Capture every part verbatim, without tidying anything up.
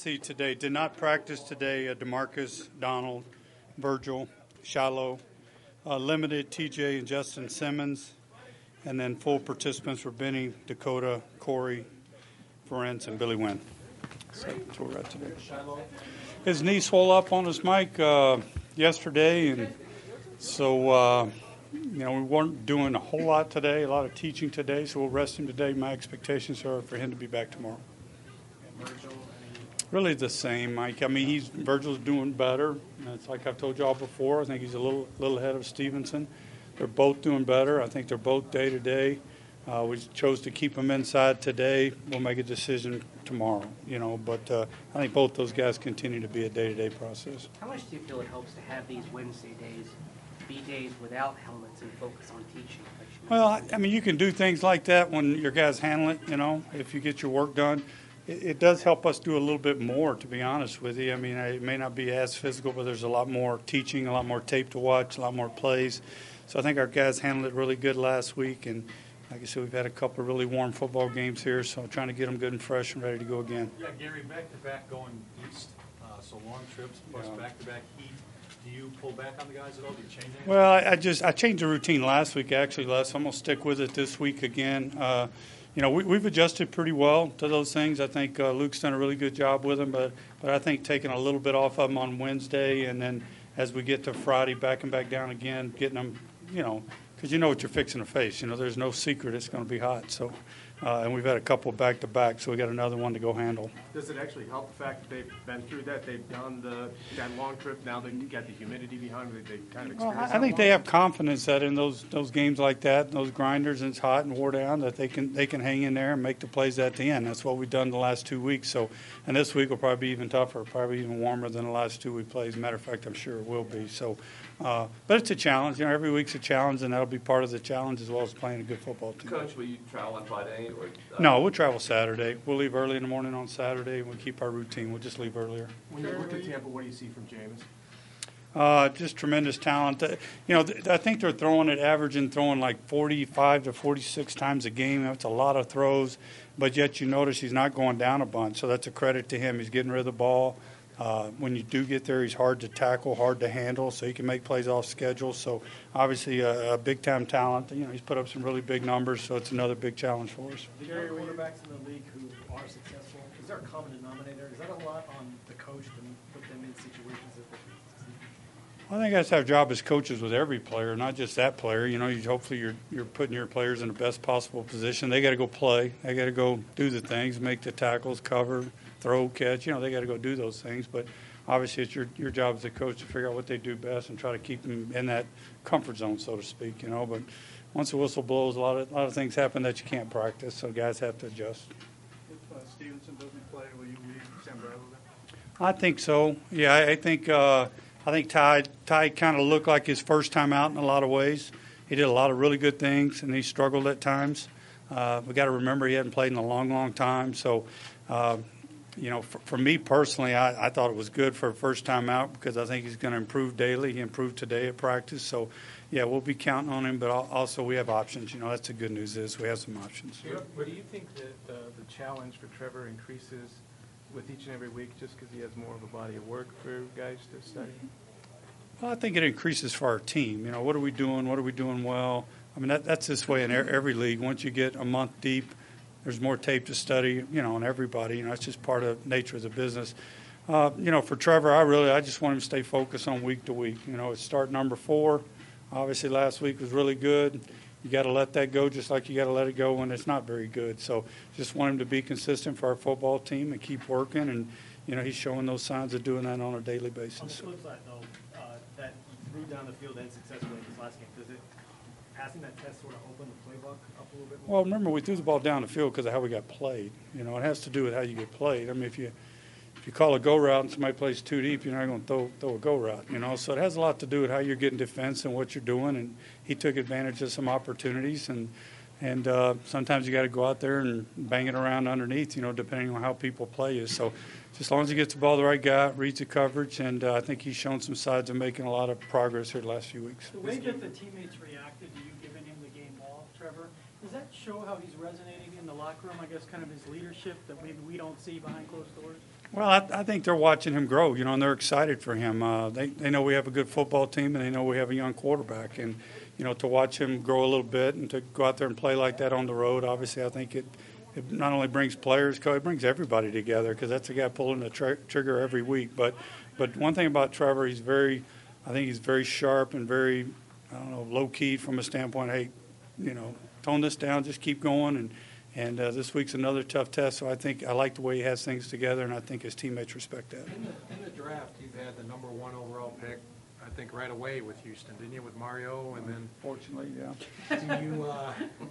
see today. Did not practice today. Uh, DeMarcus, Donald, Virgil, Shiloh. Uh, limited T J and Justin Simmons. And then full participants were Benny, Dakota, Corey, Ferenc, and Billy Wynn. So that's where we're at today. His knee swelled up on his mic uh, yesterday, and so, uh, you know, we weren't doing a whole lot today, a lot of teaching today, so we'll rest him today. My expectations are for him to be back tomorrow. Really the same, Mike. I mean, he's Virgil's doing better. It's like I've told you all before. I think he's a little little ahead of Stevenson. They're both doing better. I think they're both day to day. Uh, we chose to keep them inside today. We'll make a decision tomorrow, you know. But uh, I think both those guys continue to be a day-to-day process. How much do you feel it helps to have these Wednesday days be days without helmets and focus on teaching? Well, I, I mean, you can do things like that when your guys handle it, you know, if you get your work done. It, it does help us do a little bit more, to be honest with you. I mean, it may not be as physical, but there's a lot more teaching, a lot more tape to watch, a lot more plays. So I think our guys handled it really good last week, and like I said, we've had a couple of really warm football games here, so I'm trying to get them good and fresh and ready to go again. Yeah, Gary, back-to-back going east, uh, so long trips plus Yeah. back-to-back heat. Do you pull back on the guys at all? Do you change anything? Well, I, I just I changed the routine last week, actually, Les. I'm going to stick with it this week again. Uh, you know, we, we've adjusted pretty well to those things. I think uh, Luke's done a really good job with them, but, but I think taking a little bit off of them on Wednesday, and then as we get to Friday, backing back down again, getting them, you know, because you know what you're fixing to face. You know, there's no secret it's going to be hot. So, uh, and we've had a couple back-to-back, so we got another one to go handle. Does it actually help the fact that they've been through that? They've done the that long trip. Now they've got the humidity behind them. They kind of Well, experience I, I think that they long? have confidence that in those those games like that, those grinders, and it's hot and wore down, that they can they can hang in there and make the plays at the end. That's what we've done the last two weeks. So, and this week will probably be even tougher, probably even warmer than the last two week plays. Matter of fact, I'm sure it will be. So, uh, but it's a challenge. You know, every week's a challenge, and that'll be part of the challenge as well as playing a good football team. Coach, will you travel on Friday? Or, uh, No, we'll travel Saturday. We'll leave early in the morning on Saturday, and we'll keep our routine. We'll just leave earlier. When you look at Tampa, what do you see from Jameis? Uh, just tremendous talent. Uh, you know, th- I think they're throwing it, averaging throwing like forty-five to forty-six times a game. That's a lot of throws, but yet you notice he's not going down a bunch. So that's a credit to him. He's getting rid of the ball. Uh, when you do get there, he's hard to tackle, hard to handle, so he can make plays off schedule. So obviously a, a big-time talent. You know, he's put up some really big numbers, so it's another big challenge for us. The young quarterbacks in the league who are successful, is there a common denominator? Is that a lot on the coach to put them in situations that they can succeed? I think that's our job as coaches with every player, not just that player. You know, you, hopefully you're you're putting your players in the best possible position. They got to go play. They got to go do the things, make the tackles, cover, throw, catch. You know, they got to go do those things. But obviously, it's your your job as a coach to figure out what they do best and try to keep them in that comfort zone, so to speak. You know, but once the whistle blows, a lot of a lot of things happen that you can't practice. So guys have to adjust. If uh, Stevenson doesn't play, will you leave Sam Bradley? I think so. Yeah, I, I think uh, I think Ty Ty kind of looked like his first time out in a lot of ways. He did a lot of really good things, and he struggled at times. Uh, we got to remember he hadn't played in a long, long time. So, uh, you know, for, for me personally, I, I thought it was good for a first time out because I think he's going to improve daily. He improved today at practice. So, yeah, we'll be counting on him, but also we have options. You know, that's the good news is we have some options. What do you think that uh, the challenge for Trevor increases with each and every week just because he has more of a body of work for guys to study? Well, I think it increases for our team. You know, what are we doing? What are we doing well? I mean, that, that's this way in every league. Once you get a month deep, there's more tape to study, you know, on everybody. You know, it's just part of the nature of the business. Uh, you know, for Trevor, I really, I just want him to stay focused on week to week. You know, it's start number four. Obviously, last week was really good. You got to let that go just like you got to let it go when it's not very good. So just want him to be consistent for our football team and keep working. And, you know, he's showing those signs of doing that on a daily basis. On the flip side, though, uh, that you threw down the field and successfully in this last game, does it, passing that test sort of open the playbook up a little bit more? Well, remember, we threw the ball down the field because of how we got played. You know, it has to do with how you get played. I mean, if you if you call a go route and somebody plays too deep, you're not going to throw throw a go route, you know. So it has a lot to do with how you're getting defense and what you're doing. And he took advantage of some opportunities. And, and uh, sometimes you got to go out there and bang it around underneath, you know, depending on how people play you. So just as long as he gets the ball to the right guy, reads the coverage, and uh, I think he's shown some signs of making a lot of progress here the last few weeks. The way that the teammates reacted to you giving him the game ball, Trevor, does that show how he's resonating in the locker room, I guess, kind of his leadership that maybe we don't see behind closed doors? Well, I, I think they're watching him grow, you know, and they're excited for him. Uh, they they know we have a good football team, and they know we have a young quarterback. And you know, to watch him grow a little bit and to go out there and play like that on the road, obviously, I think it it not only brings players, it brings everybody together because that's a guy pulling the tr- trigger every week. But but one thing about Trevor, he's very, I think he's very sharp and very, I don't know, low key from a standpoint. Hey, you know, tone this down, just keep going and. And uh, this week's another tough test, so I think I like the way he has things together, and I think his teammates respect that. In the, in the draft, you've had the number one overall pick, I think, right away with Houston, didn't you, with Mario, and then Fortunately, yeah. Do you, uh,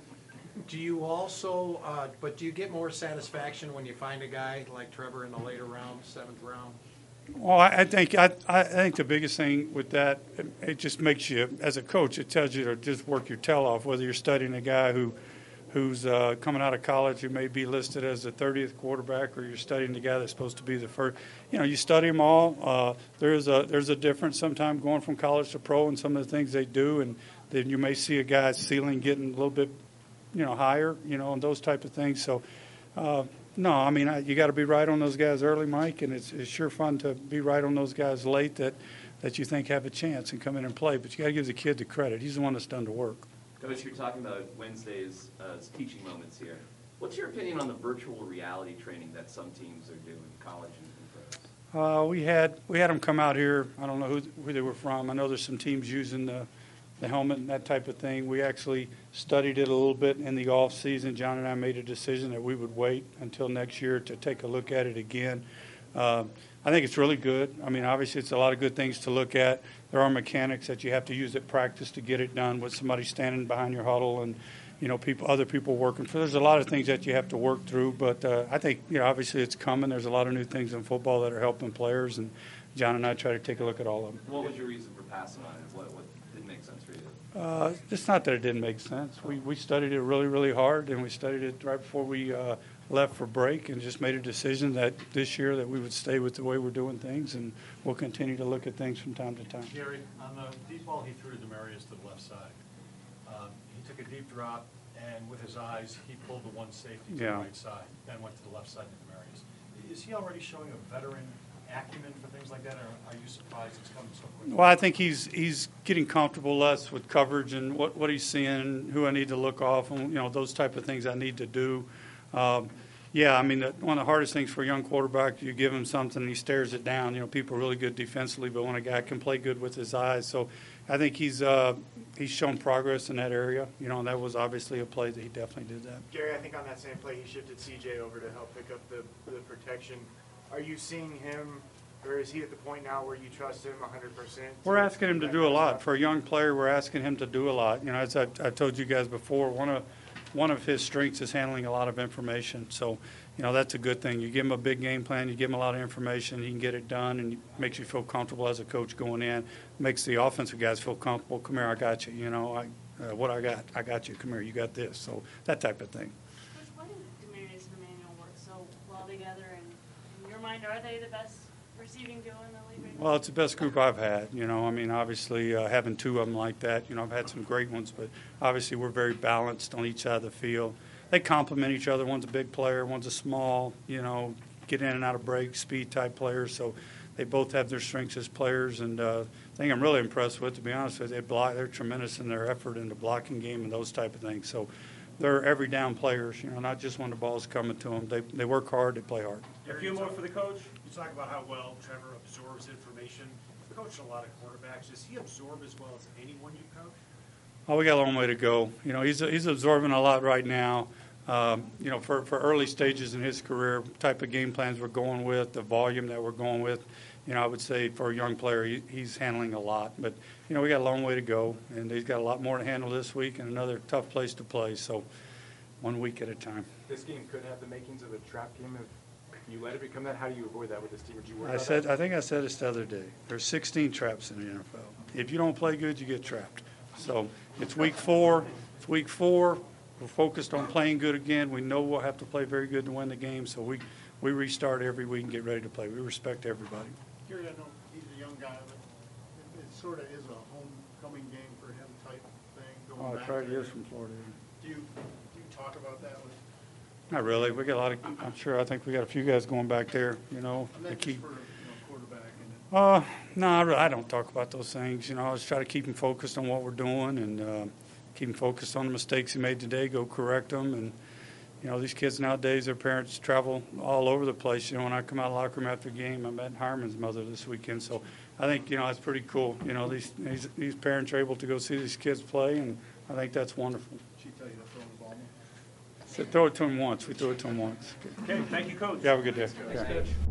do you also, uh, but do you get more satisfaction when you find a guy like Trevor in the later round, seventh round? Well, I I think I, I think the biggest thing with that, it, it just makes you, as a coach, it tells you to just work your tail off. Whether you're studying a guy who, who's uh, coming out of college who may be listed as the thirtieth quarterback, or you're studying the guy that's supposed to be the first. You know, you study them all. Uh, there's a there's a difference sometimes going from college to pro and some of the things they do, and then you may see a guy's ceiling getting a little bit, you know, higher, you know, and those type of things. So. Uh, No, I mean, I, you got to be right on those guys early, Mike, and it's, it's sure fun to be right on those guys late that, that you think have a chance and come in and play. But you got to give the kid the credit. He's the one that's done the work. Coach, you're talking about Wednesdays uh, as teaching moments here. What's your opinion on the virtual reality training that some teams are doing, college and, and pros? Uh, we had we had them come out here. I don't know who, who they were from. I know there's some teams using the the helmet and that type of thing. We actually studied it a little bit in the off season. John and I made a decision that we would wait until next year to take a look at it again. Uh, I think it's really good. I mean, obviously, it's a lot of good things to look at. There are mechanics that you have to use at practice to get it done with somebody standing behind your huddle and, you know, people, other people working. So there's a lot of things that you have to work through. But uh, I think, you know, obviously it's coming. There's a lot of new things in football that are helping players, and John and I try to take a look at all of them. What was your reason for passing on it? What, what didn't make sense for you? Uh, it's not that it didn't make sense. We we studied it really, really hard, and we studied it right before we uh, left for break, and just made a decision that this year that we would stay with the way we're doing things, and we'll continue to look at things from time to time. Gary, on the deep ball he threw to Demarius to the left side. Um, he took a deep drop, and with his eyes, he pulled the one safety to Yeah. the right side, then went to the left side to Demarius. Is he already showing a veteran acumen for things like that, or are you surprised it's coming so quickly? Well, I think he's he's getting comfortable less with coverage and what, what he's seeing, who I need to look off, and you know those type of things I need to do. Um, yeah, I mean the, one of the hardest things for a young quarterback, you give him something and he stares it down. You know, people are really good defensively, but when a guy can play good with his eyes, so I think he's uh, he's shown progress in that area. You know, and that was obviously a play that he definitely did that. Gary, I think on that same play, he shifted C J over to help pick up the, the protection. Are you seeing him, or is he at the point now where you trust him one hundred percent? We're asking him to do a lot. For a young player, we're asking him to do a lot. You know, as I, I told you guys before, one of one of his strengths is handling a lot of information. So, you know, that's a good thing. You give him a big game plan, you give him a lot of information, he can get it done, and it makes you feel comfortable as a coach going in. Makes the offensive guys feel comfortable. Come here, I got you. You know, I, uh, what I got, I got you. Come here, you got this. So that type of thing. Coach, why did Demarius and Emmanuel work so well together? And in your mind, are they the best receiving duo in the league right now? Well, it's the best group I've had. You know, I mean, obviously uh, having two of them like that. You know, I've had some great ones, but obviously we're very balanced on each side of the field. They complement each other. One's a big player, one's a small, you know, get in and out of breaks, speed type players. So they both have their strengths as players. And uh, the thing I'm really impressed with, to be honest with you, they block, they're tremendous in their effort in the blocking game and those type of things. So they're every down players, you know, not just when the ball's coming to them. They, they work hard, they play hard. A few more for the coach. You talk about how well Trevor absorbs information. You've coached a lot of quarterbacks. Does he absorb as well as anyone you coach? Oh, we got a long way to go. You know, he's he's absorbing a lot right now. Um, you know, for, for early stages in his career, type of game plans we're going with, the volume that we're going with, you know, I would say for a young player, he, he's handling a lot. But, you know, we got a long way to go, and he's got a lot more to handle this week and another tough place to play. So one week at a time. This game could have the makings of a trap game if you let it become that. How do you avoid that with this team? Would you worry I about said, that? I think I said this the other day. There's sixteen traps in the N F L. If you don't play good, you get trapped. So it's week four. It's week four. We're focused on playing good again. We know we'll have to play very good to win the game. So we, we restart every week and get ready to play. We respect everybody. Gary, I know he's a young guy, but it, it sort of is a homecoming game for him type thing. Going Oh, back I tried there. years from Florida. Do you do you talk about that with? Not really. We got a lot of, I'm sure, I think we got a few guys going back there, you know. And to then just keep. for, you know, quarterback and Uh, no, I, re- I don't talk about those things. You know, I just try to keep him focused on what we're doing and uh, keep him focused on the mistakes he made today, go correct them. And, you know, these kids nowadays, their parents travel all over the place. You know, when I come out of the locker room after a game, I met Harmon's mother this weekend. So I think, you know, that's pretty cool. You know, these, these, these parents are able to go see these kids play, and I think that's wonderful. she tell you to throw the ball more. So throw it to him once. We threw it to him once. Okay, thank you, Coach. You have a good day. Thanks, Okay. Coach.